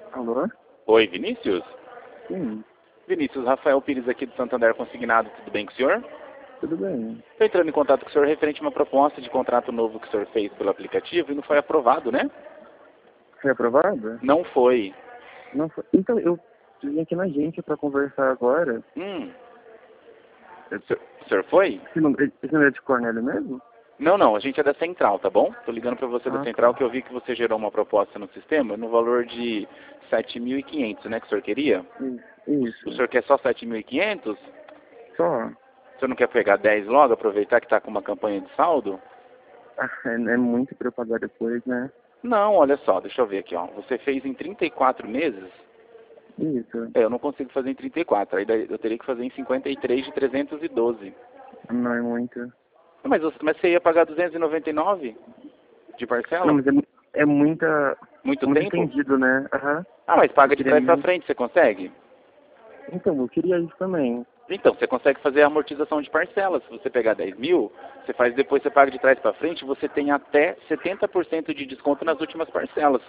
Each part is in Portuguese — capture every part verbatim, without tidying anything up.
Alô? Oi, Vinícius? Sim, Vinícius, Rafael Pires aqui do Santander Consignado, tudo bem com o senhor? tudo bem. Estou entrando em contato com o senhor referente a uma proposta de contrato novo que o senhor fez pelo aplicativo e não foi aprovado, né? Foi aprovado? Não foi. Não foi. Então, eu vim aqui na agência para conversar agora. Hum. O senhor, o senhor foi? Esse número, esse número é de Cornélio mesmo? Não, não, a gente é da Central, tá bom? Tô ligando para você da Ah, Central tá. que eu vi que você gerou uma proposta no sistema no valor de sete mil e quinhentos, né, que o senhor queria? Isso. O Isso. senhor quer só sete mil e quinhentos? Só. O senhor não quer pegar dez logo, aproveitar que está com uma campanha de saldo? Ah, é, é muito para eu pagar depois, né? Não, olha só, deixa eu ver aqui, ó. Você fez em trinta e quatro meses? Isso. É, eu não consigo fazer em trinta e quatro, aí daí eu teria que fazer em cinquenta e três de trezentos e doze. Não é muito. Mas, você- mas você ia pagar duzentos e noventa e nove de Não, parcela? mas é, mu- é muita. Muito Muito tempo? entendido, né? Aham. Ah, mas Eu paga de queria trás para mais. frente, você consegue? Então, eu queria isso também. Então, você consegue fazer a amortização de parcelas. Se você pegar dez mil, você faz depois, você paga de trás para frente, você tem até setenta por cento de desconto nas últimas parcelas.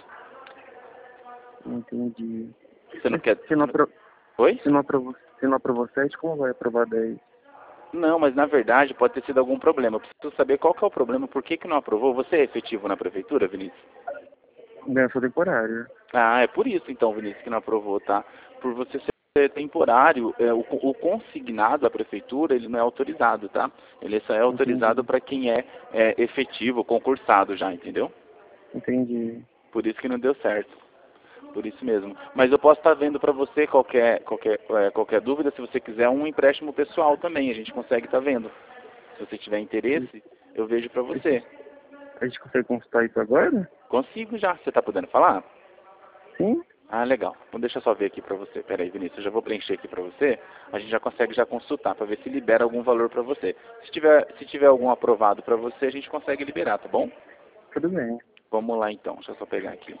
Entendi. Você não Mas quer... se não, apro... Oi? se não aprovou, se não aprovou sete, como vai aprovar dez? Não, mas na verdade pode ter sido algum problema. Eu preciso saber qual que é o problema, por que que não aprovou. Você é efetivo na prefeitura, Vinícius? Ganho temporário. Ah, é por isso então, Vinícius, que não aprovou, tá? Por você ser temporário, é, o, o consignado da prefeitura, ele não é autorizado, tá? Ele só é autorizado Entendi. para quem é, é efetivo, concursado já, entendeu? Entendi. Por isso que não deu certo. Por isso mesmo. Mas eu posso estar vendo para você qualquer, qualquer, é, qualquer dúvida, se você quiser um empréstimo pessoal também, a gente consegue estar vendo. Se você tiver interesse, eu vejo para você. A gente consegue consultar isso agora? Consigo já. Você está podendo falar? Sim? Ah, legal. Então deixa eu só ver aqui para você. Pera aí, Vinícius, eu já vou preencher aqui para você. A gente já consegue já consultar para ver se libera algum valor para você. Se tiver, se tiver algum aprovado para você, a gente consegue liberar, tá bom? Tudo bem. Vamos lá então. Deixa eu só pegar aqui.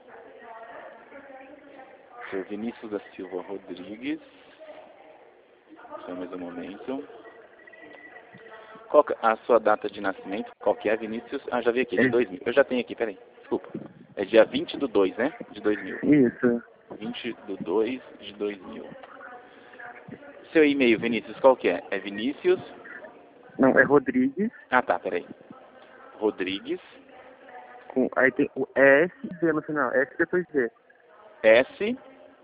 Seu Vinícius da Silva Rodrigues. Só mais um momento. Qual que- a sua data de nascimento? Qual que é, Vinícius? Ah, já vi aqui, de É dois mil. Eu já tenho aqui, peraí. Desculpa. É dia vinte do dois, né? De dois mil. isso. vinte do dois de dois mil. Seu e-mail, Vinícius, qual que é? É Vinícius... Não, é Rodrigues, Ah, tá, peraí. Rodrigues, com, aí tem o S V no final. S depois V. S...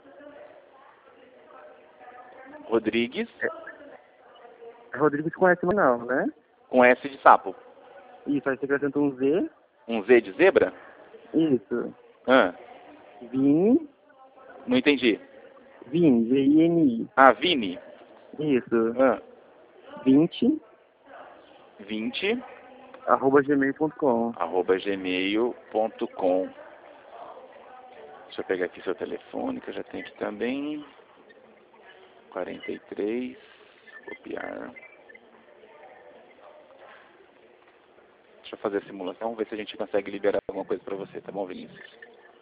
Rodrigues, É Rodrigues com S no final, né? com S de sapo. Isso, aí você acrescenta um Z. Um Z de zebra? Isso. Ah, Vini. não entendi. Vini, V I N Ah, Vini. I. Isso. Ah, vinte, vinte, arroba gmail ponto com. arroba gmail ponto com. Deixa eu pegar aqui seu telefone, que eu já tenho aqui também. quarenta e três, copiar. Deixa eu fazer a simulação, ver se a gente consegue liberar alguma coisa para você, tá bom, Vinícius?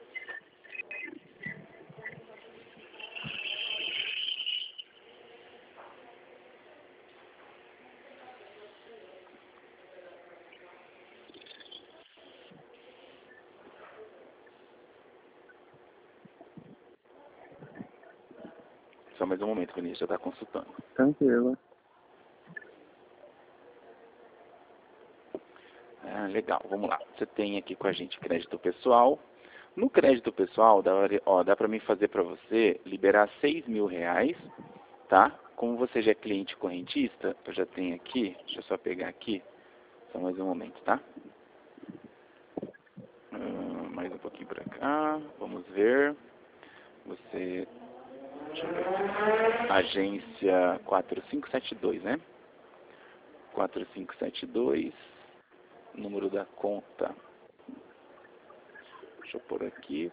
Só mais um momento, Vinícius, já está consultando. Tranquilo. Ah, legal, vamos lá. Você tem aqui com a gente crédito pessoal. No crédito pessoal, dá, ó, dá para mim fazer para você liberar seis mil reais, tá? Como você já é cliente correntista, eu já tenho aqui, deixa eu só pegar aqui, só mais um momento, tá? Hum, mais um pouquinho para cá, vamos ver. Você, deixa eu ver aqui. Agência quatro cinco sete dois, né? quatro cinco sete dois, número da conta. Deixa eu pôr aqui.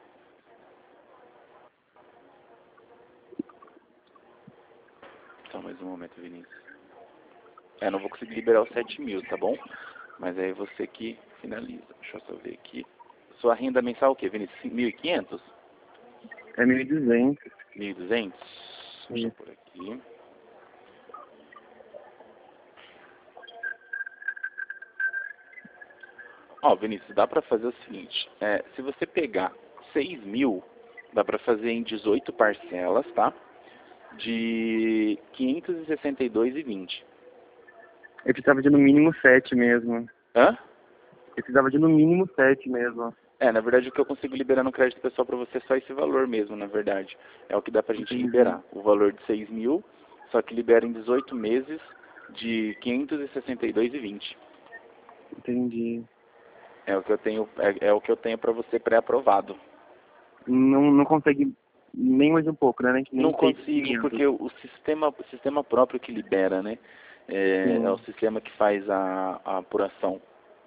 Só mais um momento, Vinícius. É, não vou conseguir liberar os sete mil, tá bom? Mas aí você que finaliza. Deixa eu só ver aqui. Sua renda mensal é o quê, Vinícius? mil e quinhentos? É mil e duzentos. mil e duzentos? Deixa eu Isso. pôr aqui. Ó, Vinícius, dá pra fazer o seguinte. É, se você pegar seis mil, Dá para fazer em dezoito parcelas, tá? De quinhentos e sessenta e dois reais e vinte centavos. Eu precisava de no mínimo sete mesmo. Hã? Eu precisava de no mínimo sete mesmo. É, na verdade o que eu consigo liberar no crédito pessoal para você é só esse valor mesmo, na verdade. É o que dá pra gente Entendi. liberar. O valor de seis mil, só que libera em dezoito meses de quinhentos e sessenta e dois reais e vinte centavos. Entendi. É o que eu tenho, é, é o que eu tenho para você pré-aprovado. Não, não consegue nem mais um pouco, né? Nem, nem Não consigo, seiscentos. porque o, o sistema, o sistema próprio que libera, né? É, é o Sim. sistema que faz a, a apuração.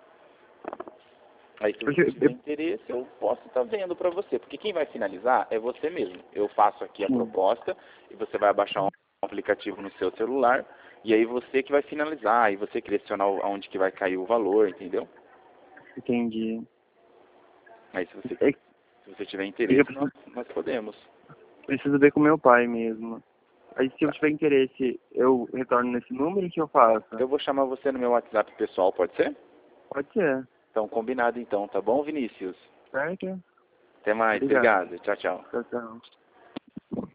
Aí se Porque você eu, tiver eu- interesse, eu posso estar vendo para você. Porque quem vai finalizar é você mesmo. Eu faço aqui a sim, proposta e você vai baixar um aplicativo no seu celular. E aí você que vai finalizar, e você que direcionar aonde que vai cair o valor, entendeu? entendi. Aí se você, É, se você tiver é que eu interesse, preciso, nós, nós podemos. preciso ver com meu pai mesmo. Aí se eu Tá. tiver interesse, eu retorno nesse número e que eu faço? Eu vou chamar você no meu WhatsApp pessoal, pode ser? Pode ser. Então, combinado então, tá bom, Vinícius? Certo? Até mais, Obrigado. obrigado. Tchau, tchau. Tchau, tchau.